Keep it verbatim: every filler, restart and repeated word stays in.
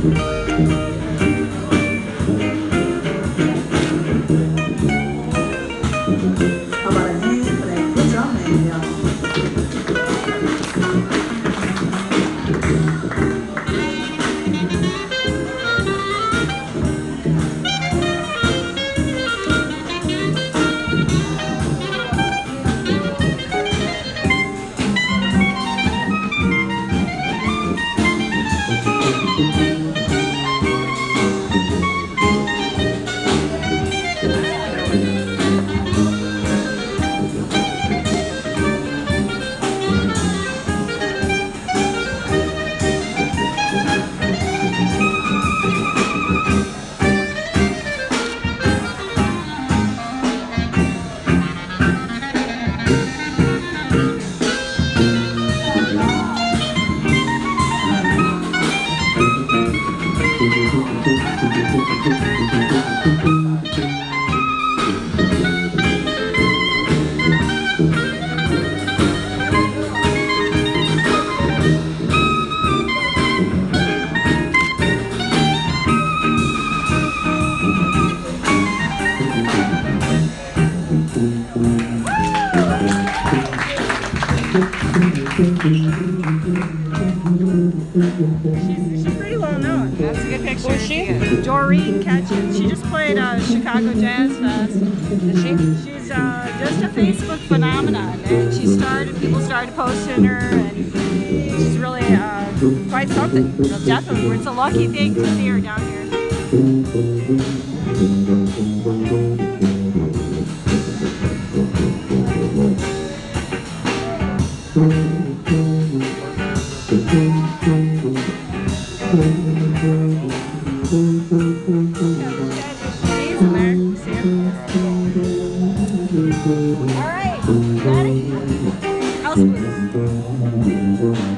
How about a hand for that good drum man, y'all? She's, she's pretty well known. That's a good picture. Who's she? Doreen Ketchum. She just played uh, Chicago Jazz Fest. Is she? She's uh, just a Facebook phenomenon, and she started. People started posting her, and she's really uh, quite something. Well, definitely, it's a lucky thing to see her down here. All right, ready? House blues.